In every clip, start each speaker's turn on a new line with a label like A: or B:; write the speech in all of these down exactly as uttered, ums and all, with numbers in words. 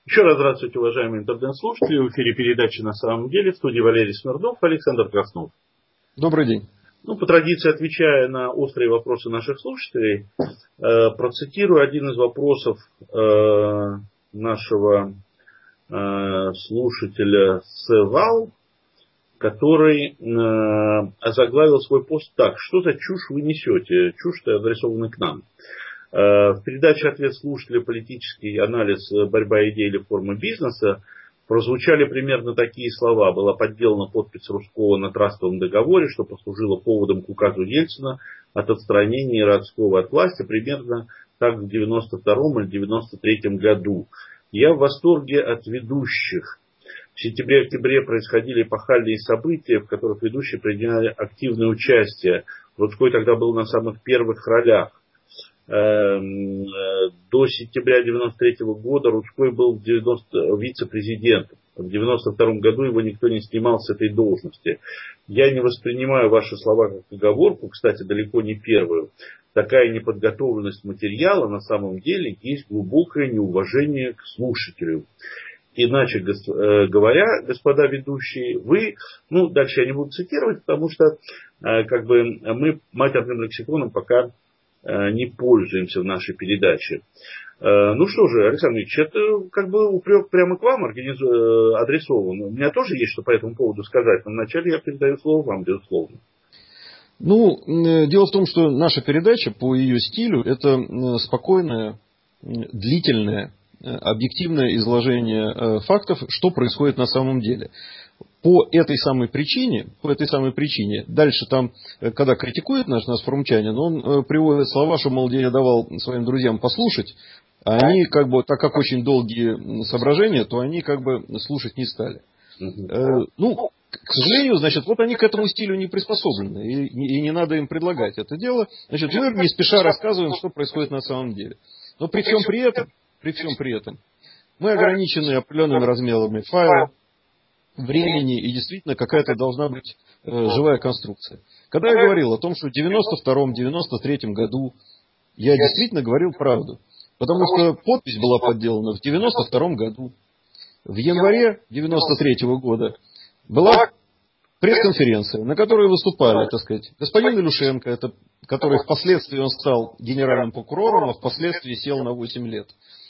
A: Еще раз здравствуйте, уважаемые интернет-слушатели. В эфире передачи «На самом деле». В студии Валерий Смирнов, Александр Краснов.
B: Добрый день.
A: Ну, по традиции, отвечая на острые вопросы наших слушателей, э, процитирую один из вопросов э, нашего э, слушателя Севал, который э, озаглавил свой пост так: что за чушь вы несете? Чушь-то адресована к нам. Э, в передаче «Ответ слушателя. Политический анализ, борьба идей или формы бизнеса» прозвучали примерно такие слова. Была подделана подпись Рудского на трастовом договоре, что послужило поводом к указу Ельцина от отстранения Рудского от власти примерно так в девяносто втором или девяносто третьем году. Я в восторге от ведущих. В сентябре-октябре происходили эпохальные события, в которых ведущие принимали активное участие. Рудской тогда был на самых первых ролях. До сентября девяносто третьего года Рудской был вице-президентом. В девяносто втором году его никто не снимал с этой должности. Я не воспринимаю ваши слова как оговорку, кстати, далеко не первую. Такая неподготовленность материала на самом деле есть глубокое неуважение к слушателю. Иначе говоря, господа ведущие, вы, ну, дальше я не буду цитировать, потому что как бы мы матерным лексиконом пока не пользуемся в нашей передаче. Ну что же, Александр Ильич, это как бы упрек прямо к вам организу... адресован. У меня тоже есть что по этому поводу сказать, но вначале я передаю слово вам, безусловно.
B: Ну, дело в том, что наша передача по ее стилю — это спокойное, длительное, объективное изложение фактов, что происходит на самом деле. По этой самой причине, по этой самой причине, дальше там, когда критикует наш, нас форумчанин, он приводит слова, что, мол, я давал своим друзьям послушать, а они, как бы, так как очень долгие соображения, то они, как бы, слушать не стали. Э, ну, к сожалению, значит, вот они к этому стилю не приспособлены, и, и не надо им предлагать это дело. Значит, мы не спеша рассказываем, что происходит на самом деле. Но при всем при этом, при всем при этом, мы ограничены определенными размерами файла, времени, и действительно какая-то должна быть э, живая конструкция. Когда я говорил о том, что в девяносто втором — девяносто третьем году, я действительно говорил правду. Потому что подпись была подделана в девяносто втором году. В январе девяносто третьего года была пресс-конференция, на которой выступали, так сказать, господин Илюшенко, это, который впоследствии он стал генеральным прокурором, а впоследствии сел на восемь лет.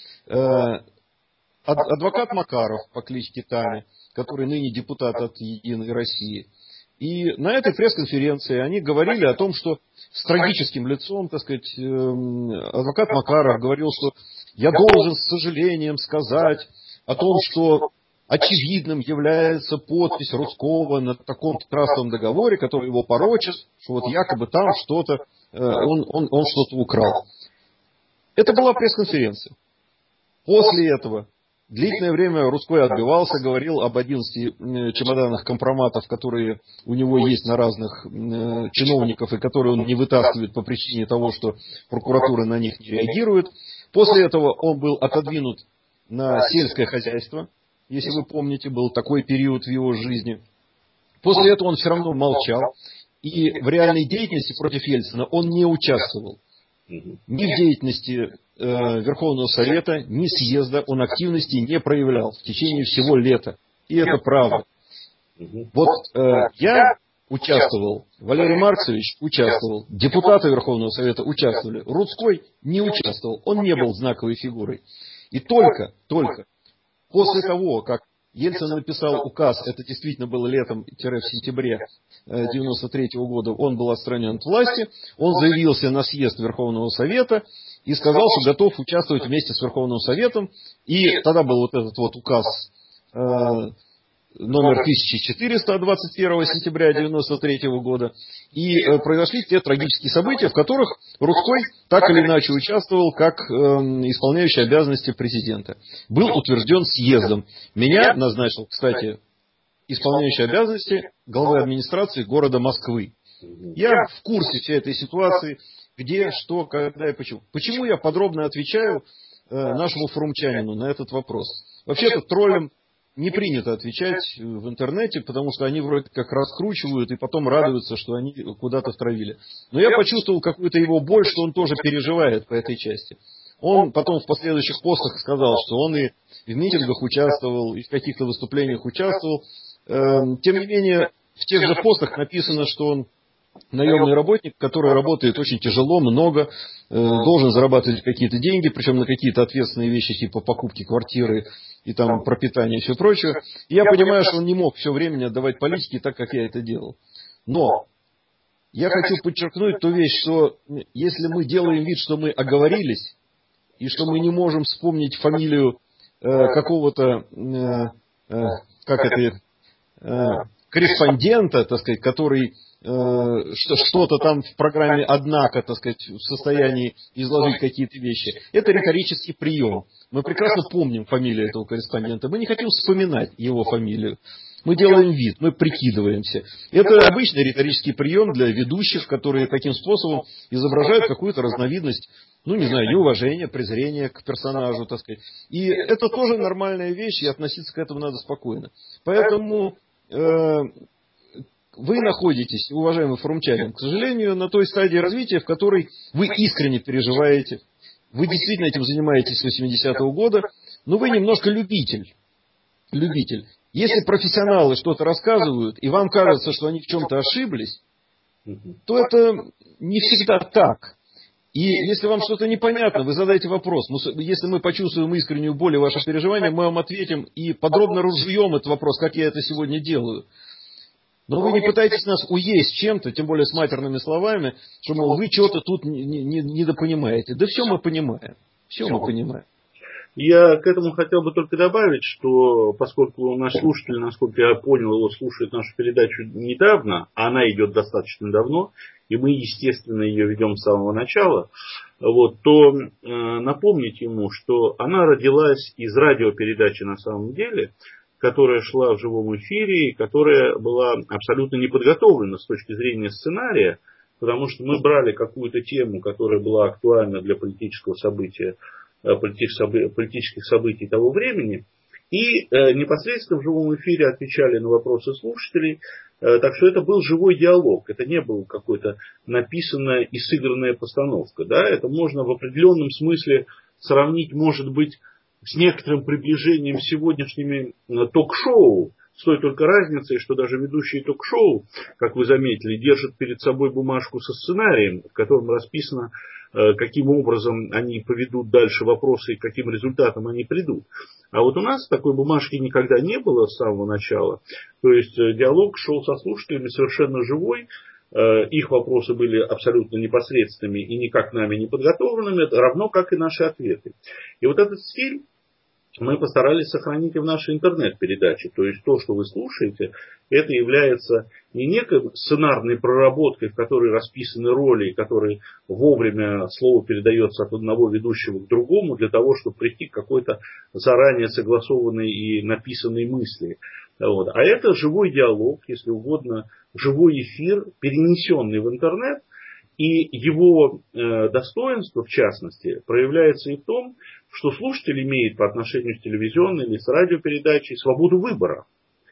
B: Э, адвокат Макаров по кличке Таня, который ныне депутат от «Единой России». И на этой пресс-конференции они говорили о том, что с трагическим лицом, так сказать, адвокат Макаров говорил, что я должен с сожалением сказать о том, что очевидным является подпись Рудского на таком-то трастовом договоре, который его порочит, что вот якобы там что-то, он, он, он что-то украл. Это была пресс-конференция. После этого длительное время Рудской отбивался, говорил об одиннадцати чемоданах компроматов, которые у него есть на разных чиновников, и которые он не вытаскивает по причине того, что прокуратура на них не реагирует. После этого он был отодвинут на сельское хозяйство, если вы помните, был такой период в его жизни. После этого он все равно молчал, и в реальной деятельности против Ельцина он не участвовал. Ни в деятельности э, Верховного Совета, ни съезда он активности не проявлял в течение всего лета. И это правда. Вот э, я участвовал, Валерий Марксович участвовал, депутаты Верховного Совета участвовали, Рудской не участвовал, он не был знаковой фигурой. И только, только после того, как Ельцин написал указ, это действительно было летом-в сентябре девяносто третьего года, он был отстранен от власти, он заявился на съезд Верховного Совета и сказал, что готов участвовать вместе с Верховным Советом, и тогда был вот этот вот указ э, номер тысяча четыреста от двадцать первого сентября девяносто третьего года, и э, произошли те трагические события, в которых Рудской так или иначе участвовал как э, исполняющий обязанности президента. Был утвержден съездом. Меня назначил, кстати, исполняющий обязанности главы администрации города Москвы. Я в курсе всей этой ситуации, где, что, когда и почему. Почему я подробно отвечаю э, нашему форумчанину на этот вопрос? Вообще-то троллям не принято отвечать в интернете, потому что они вроде как раскручивают и потом радуются, что они куда-то втравили. Но я почувствовал какую-то его боль, что он тоже переживает по этой части. Он потом в последующих постах сказал, что он и в митингах участвовал, и в каких-то выступлениях участвовал. Тем не менее, в тех же постах написано, что он наемный работник, который работает очень тяжело, много, должен зарабатывать какие-то деньги, причем на какие-то ответственные вещи, типа покупки квартиры и там пропитания и все прочее. И я понимаю, что он не мог все время отдавать политике так, как я это делал. Но я хочу подчеркнуть ту вещь, что если мы делаем вид, что мы оговорились, и что мы не можем вспомнить фамилию э, какого-то, э, э, как это, э, корреспондента, так сказать, который что-то там в программе «Однако», так сказать, в состоянии изложить какие-то вещи. Это риторический прием. Мы прекрасно помним фамилию этого корреспондента. Мы не хотим вспоминать его фамилию. Мы делаем вид, мы прикидываемся. Это обычный риторический прием для ведущих, которые таким способом изображают какую-то разновидность, ну, не знаю, неуважения, презрения к персонажу, так сказать. И это тоже нормальная вещь, и относиться к этому надо спокойно. Поэтому... Э, Вы находитесь, уважаемый форумчанин, к сожалению, на той стадии развития, в которой вы искренне переживаете. Вы действительно этим занимаетесь с восьмидесятого года, но вы немножко любитель. Любитель. Если профессионалы что-то рассказывают, и вам кажется, что они в чем-то ошиблись, то это не всегда так. И если вам что-то непонятно, вы задайте вопрос. Если мы почувствуем искреннюю боль и ваше переживание, мы вам ответим и подробно разжуем этот вопрос, как я это сегодня делаю. Но вы не пытаетесь нас уесть чем-то, тем более с матерными словами, что, мол, вы что-то тут недопонимаете. Да все мы понимаем. Все мы понимаем.
A: Я к этому хотел бы только добавить, что поскольку наш слушатель, насколько я понял, его слушает нашу передачу недавно, а она идет достаточно давно, и мы, естественно, ее ведем с самого начала, вот, то э, напомнить ему, что она родилась из радиопередачи на самом деле, которая шла в живом эфире, и которая была абсолютно не подготовлена с точки зрения сценария, потому что мы брали какую-то тему, которая была актуальна для политического события, политических событий того времени, и непосредственно в живом эфире отвечали на вопросы слушателей. Так что это был живой диалог, это не была какая-то написанная и сыгранная постановка. Да? Это можно в определенном смысле сравнить, может быть, с некоторым приближением с сегодняшними ток-шоу, с той только разницей, что даже ведущие ток-шоу, как вы заметили, держат перед собой бумажку со сценарием, в котором расписано, каким образом они поведут дальше вопросы и к каким результатам они придут. А вот у нас такой бумажки никогда не было с самого начала. То есть диалог шел со слушателями совершенно живой. Их вопросы были абсолютно непосредственными и никак нами не подготовленными, равно как и наши ответы. И вот этот стиль мы постарались сохранить и в нашей интернет-передаче. То есть то, что вы слушаете, это является не некой сценарной проработкой, в которой расписаны роли, которые вовремя слово передается от одного ведущего к другому, для того, чтобы прийти к какой-то заранее согласованной и написанной мысли. Вот. А это живой диалог, если угодно, живой эфир, перенесенный в интернет. И его э, достоинство, в частности, проявляется и в том, что слушатель имеет по отношению с телевизионной или с радиопередачей свободу выбора,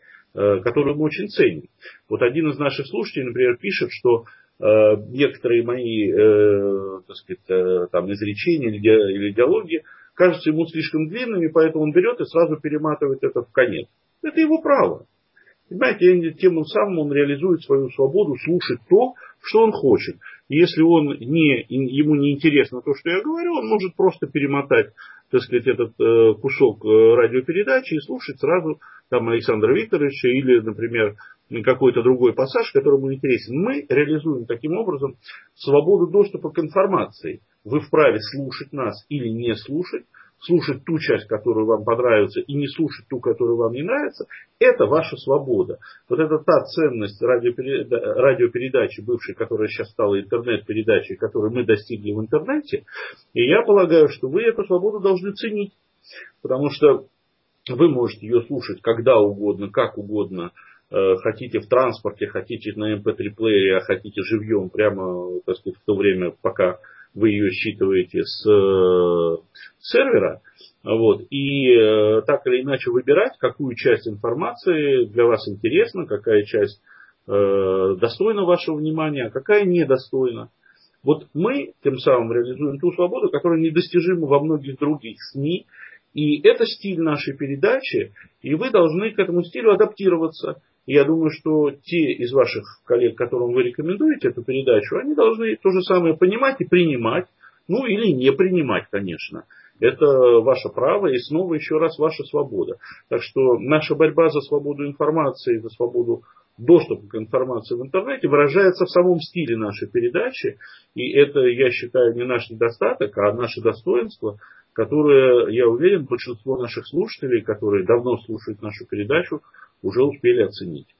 A: э, которую мы очень ценим. Вот один из наших слушателей, например, пишет, что э, некоторые мои э, так сказать, э, там, изречения или, ди, или диалоги кажутся ему слишком длинными, поэтому он берет и сразу перематывает это в конец. Это его право. Понимаете, тем самым он реализует свою свободу слушать то, что он хочет. И если он не, ему не интересно то, что я говорю, он может просто перемотать, так сказать, этот э, кусок э, радиопередачи и слушать сразу там, Александра Викторовича или, например, какой-то другой пассаж, который ему интересен. Мы реализуем таким образом свободу доступа к информации. Вы вправе слушать нас или не слушать, слушать ту часть, которую вам понравится, и не слушать ту, которую вам не нравится, это ваша свобода. Вот это та ценность радиопередачи, радиопередачи бывшей, которая сейчас стала интернет-передачей, которую мы достигли в интернете. И я полагаю, что вы эту свободу должны ценить. Потому что вы можете ее слушать когда угодно, как угодно. Хотите в транспорте, хотите на эм пэ три плеере, а хотите живьем, прямо, так сказать, в то время, пока вы ее считываете с э, сервера, вот, и э, так или иначе выбирать, какую часть информации для вас интересна, какая часть э, достойна вашего внимания, а какая недостойна. Вот мы тем самым реализуем ту свободу, которая недостижима во многих других СМИ. И это стиль нашей передачи, и вы должны к этому стилю адаптироваться. И я думаю, что те из ваших коллег, которым вы рекомендуете эту передачу, они должны то же самое понимать и принимать, ну или не принимать, конечно. Это ваше право и снова еще раз ваша свобода. Так что наша борьба за свободу информации, за свободу доступа к информации в интернете выражается в самом стиле нашей передачи. И это, я считаю, не наш недостаток, а наше достоинство, которое, я уверен, большинство наших слушателей, которые давно слушают нашу передачу, уже успели оценить.